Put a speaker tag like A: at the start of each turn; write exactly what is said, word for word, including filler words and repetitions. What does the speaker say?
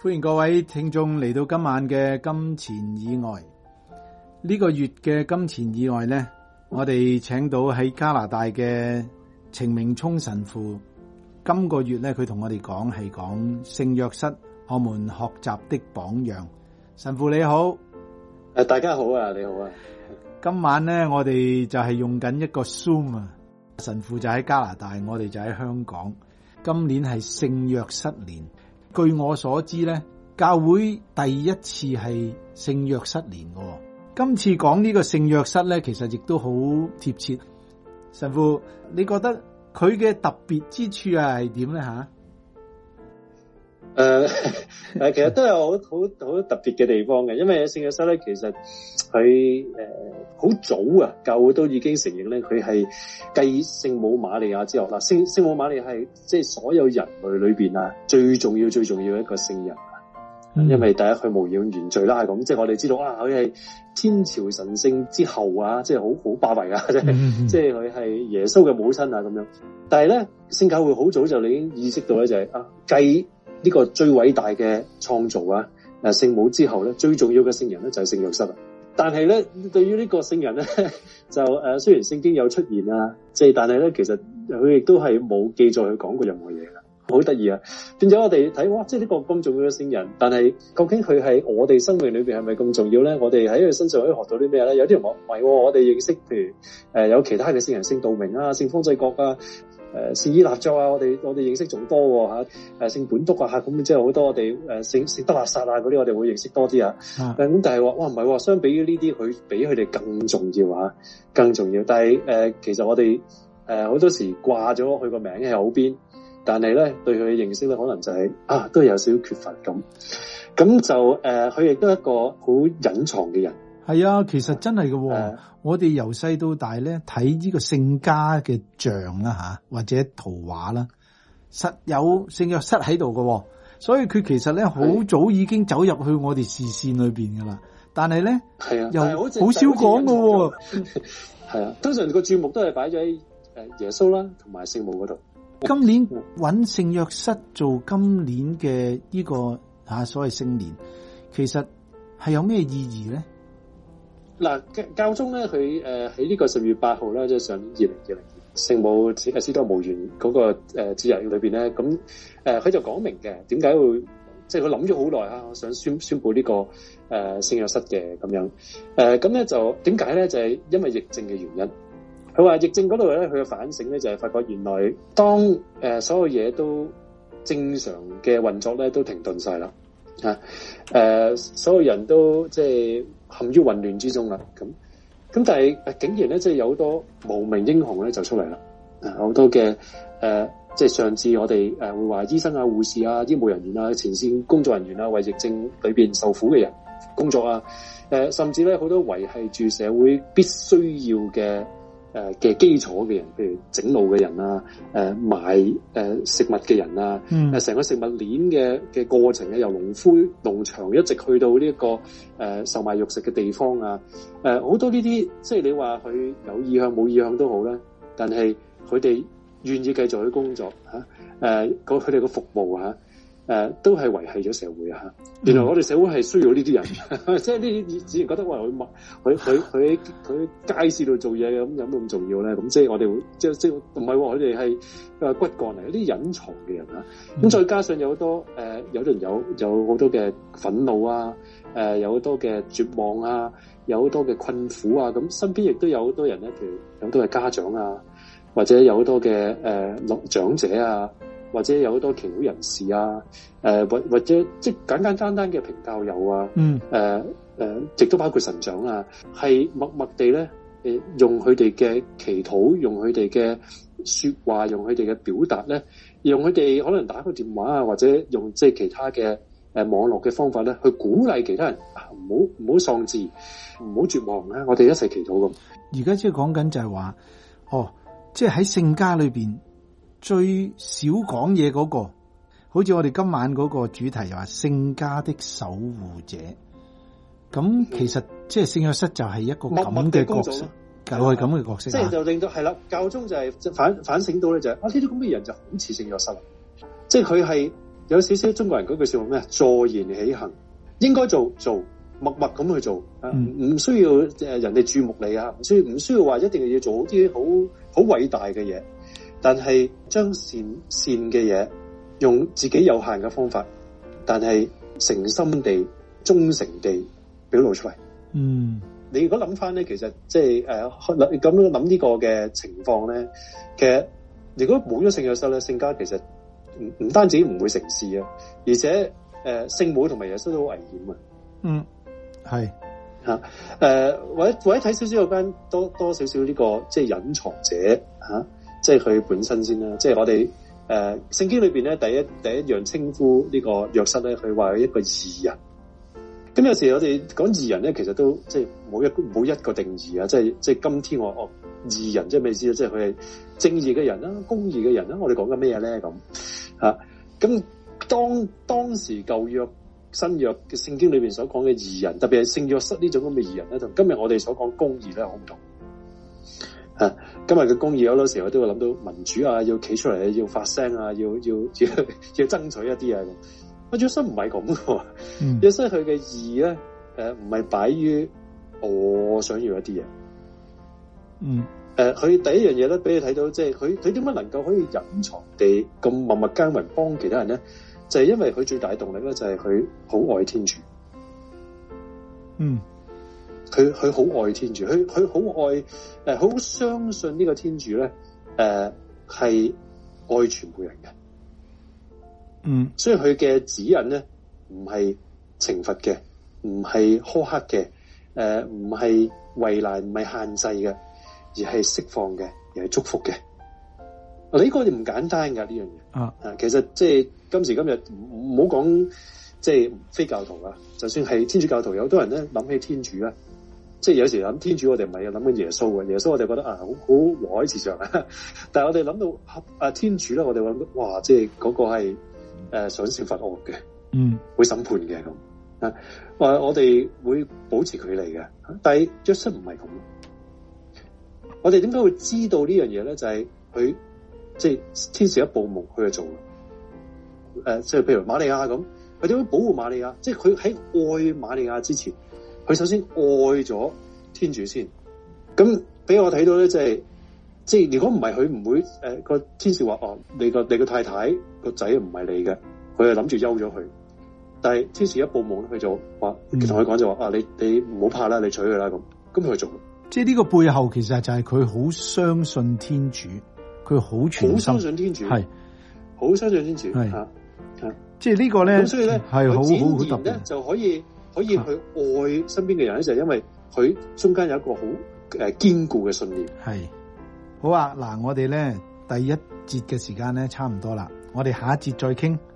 A: 歡迎各位聽眾嚟到今晚嘅金錢以外。呢個月嘅金錢以外呢，我哋請到喺加拿大嘅程明聰神父。今個月呢，佢同我哋講係講聖約瑟，我們學習的榜樣。神父你好。
B: 誒，大家好啊，你好啊。
A: 今晚呢，我哋就係用緊一個 Zoom 啊。神父就喺加拿大，我哋就喺香港。今年係聖約瑟年。據我所知咧，教會第一次係聖約瑟年嘅。今次講呢個聖約瑟咧，其實亦都好貼切。神父，你覺得佢嘅特別之處啊係點咧吓？
B: 誒誒，其實都有好好好特別嘅地方嘅，因為聖約瑟咧，其實佢誒好早啊，教會都已經承認咧，佢係繼聖母瑪利亞之後，嗱，聖聖母瑪利亞係即係所有人類裏邊啊最重要最重要一個聖人啊，嗯、因為第一佢無染原罪啦，係咁，即係我哋知道啊，佢係天朝神聖之後啊，即係好好巴閉啊，即係即係佢係耶穌嘅母親啊咁樣。但係咧，聖教會好早就已經意識到咧，就係、是、啊繼呢個最偉大嘅創造啊，誒聖母之後咧，最重要嘅聖人咧就係聖約瑟啦。但係咧，對於呢個聖人咧，就誒雖然聖經有出現啊，即係但係咧，其實佢亦都係冇記載佢講過任何嘢噶，好得意啊！變咗我哋睇，哇，即係呢個咁重要嘅聖人，但係究竟佢係我哋生命裏邊係咪咁重要咧？我哋喺佢身上可以學到啲咩咧？有啲人話唔係，我哋認識譬如誒有其他嘅聖人，聖道明啊，聖方濟各啊。誒聖依納爵啊，我哋我哋認識仲多喎嚇，誒聖本篤啊，咁即係好多我哋誒聖聖德肋撒啊嗰啲，我哋會認識多啲啊。咁、啊、但係話哇唔係喎，相比於呢啲，佢比佢哋更重要嚇，更重要。但係誒、呃、其實我哋誒好多時掛咗佢個名喺口邊，但係咧對佢嘅認識咧，可能就係、是、啊都有少少缺乏咁。咁就誒佢亦都係一個好隱藏嘅人。
A: 係啊，其實真係嘅、哦，呃、我哋由細到大咧睇呢個聖家嘅像啦吓，或者圖畫啦，實有聖約瑟喺度嘅，所以佢其實咧好早已經走入去我哋視線裏邊噶啦。但係咧，係啊，又好少講嘅。
B: 係啊，通常個注目都係擺咗喺誒耶穌啦，同埋聖母嗰度。
A: 今年揾聖約瑟做今年嘅呢、這個吓、啊、所謂聖年，其實係有咩意義咧？
B: 嗱，教宗咧，佢誒喺呢個十月八號咧，即係上年二零二零年聖母誒司多無緣嗰個誒節日裏邊咧，咁誒佢就講明嘅點解會，即係佢諗咗好耐啊，我想宣宣佈呢個誒聖約瑟嘅咁樣，誒咁咧就點解咧？就係、是、因為疫症嘅原因。佢話疫症嗰度咧，佢嘅反省咧就係發覺原來當誒所有嘢都正常嘅運作咧都停頓晒啦，嚇誒所有人都即係陷於混亂之中啦，咁咁但係竟然咧，即係有好多無名英雄咧就出嚟啦，啊好多嘅誒、呃，即係上次我哋誒會話醫生啊、護士啊、醫務人員啊、前線工作人員啊，為疫症裏邊受苦嘅人工作啊，誒、呃、甚至咧好多維繫住社會必須要嘅誒嘅基礎嘅人，譬如整路嘅人啊，誒賣誒食物嘅人啊，誒成、嗯、個食物鏈嘅嘅過程咧，由農夫農場一直去到呢、這、一個誒、呃、售賣肉食嘅地方啊，誒、呃、好多呢啲，即係你話佢有意向冇意向都好啦，但係佢哋願意繼續去工作吓，誒佢哋嘅服務吓。誒、呃，都係維繫咗社會啊！原來我哋社會係需要呢啲人，嗯、即係呢啲以前覺得話佢佢佢佢佢街市度做嘢咁有冇咁重要咧？咁即係我哋會即係即係唔係話佢哋係誒骨幹嚟，啲隱藏嘅人啊！咁、嗯、再加上有好多誒、呃，有人有有好多嘅憤怒啊，誒、呃、有好多嘅絕望啊，有好多嘅困苦啊！咁身邊亦都有好多人咧，譬如有好多嘅家長啊，或者有好多嘅誒老長者啊。或者有好多祈禱人士啊，誒、呃、或或者即係簡簡單單嘅平教友啊，嗯，誒誒、呃，亦都包括神長啊，係默默地咧，誒用佢哋嘅祈禱，用佢哋嘅説話，用佢哋嘅表達咧，用佢哋可能打個電話啊，或者用即係其他嘅誒、呃、網絡嘅方法咧，去鼓勵其他人啊，唔好唔好喪志，唔好絕望啊！我哋一齊祈禱咁。
A: 而家即係講緊就係話，哦，即係喺聖家裏邊。最少講嘢嗰個，好似我哋今晚嗰個主題又話聖家的守護者，咁其實即係聖約瑟就係一個咁嘅角色，就係咁嘅角色。
B: 即係就令到係啦，教宗就係反反省到咧就係、是、啊呢啲咁嘅人就好似聖約瑟，即係佢係有少少中國人嗰句說話咩？坐言起行，應該做做，默默咁去做，唔、嗯、唔需要誒人哋注目你啊，唔需要唔需要話一定要做好啲好好偉大嘅嘢，但係將善善嘅嘢用自己有限嘅方法，但係誠心地、忠誠地表露出嚟。
A: 嗯，
B: 你如果諗翻咧，其實即係誒咁樣諗呢個嘅情況咧，其實如果冇咗聖約瑟咧，聖家其實唔唔單止唔會成事啊，而且誒聖、呃、母同埋耶穌都好危險啊。
A: 嗯，係
B: 吓誒，或者或者睇少少有關多多少少呢個即係隱藏者吓，即係佢本身先啦。即係我哋誒聖經裏邊咧，第一第一樣稱呼呢個約瑟咧，佢話係一個義人。咁有時我哋講義人咧，其實都即係冇一冇一個定義啊！即係即係今天我哦義人即係咩意思咧？即係佢係正義嘅人啦，公義嘅人啦。我哋講緊咩嘢咧？咁吓咁當當時舊約、新約嘅聖經裏邊所講嘅義人，特別係聖約瑟呢種咁嘅義人咧，同今日我哋所講公義咧好唔同。吓、啊、今日嘅公義好多時候都會諗到民主啊，要企出嚟，要發聲啊，要要要要爭取一啲啊咁。約瑟唔係咁嘅，約瑟佢嘅義咧，誒唔係擺於我想要一啲嘢，
A: 嗯，誒、
B: 呃，佢第一樣嘢咧，俾你睇到，即係佢佢點解能夠可以隱藏地咁默默耕耘幫其他人咧？就係、是、因為佢最大嘅動力咧，就係佢好愛天主，
A: 嗯，
B: 佢佢好愛天主，佢佢好愛誒，好、呃、相信呢個天主咧，誒、呃、係愛全部人嘅。
A: 嗯，
B: 所以佢嘅指引咧，唔係懲罰嘅，唔係苛刻嘅，誒，唔係為難，唔係限制嘅，而係釋放嘅，而係祝福嘅。呢、這個就唔簡單噶呢樣嘢啊！其實即係今時今日唔好講即係非教徒啊，就算係天主教徒，有好多人咧諗起天主咧，即係有時諗天主，我哋唔係諗緊耶穌嘅，耶穌我哋覺得啊好好和藹慈祥啊，但係我哋諗到啊天主咧，我哋諗到哇，即係嗰個係。誒、呃，想懲罰惡嘅，嗯，會審判嘅咁啊，話我哋會保持距離嘅，但係約瑟唔係咁。我哋點解會知道呢樣嘢咧？就係、是、佢即係天使一報夢，佢就做啦。誒、呃，即係譬如瑪利亞咁，佢點樣保護瑪利亞？即係佢喺愛瑪利亞之前，佢首先愛咗天主先。咁俾我睇到咧，就係、是。即係如果唔係佢唔會誒個、呃、天使話哦，你個你個太太個仔唔係你嘅，佢係諗住休咗佢。但係天使一報夢，佢就話同佢講就話啊，你你唔好怕啦，你娶佢啦咁，咁佢做。即係
A: 呢個背後其實就係佢好相信天主，佢好全心，
B: 好相信天主，係好相信天主，係吓吓。即係呢個咧，咁所以咧係好好好特別，就可以可以去愛身邊嘅人咧，就係因為佢中間有一個好誒堅固嘅信念，係。好啊，嗱，我哋咧第一節嘅時間咧差唔多啦，我哋下一節再傾。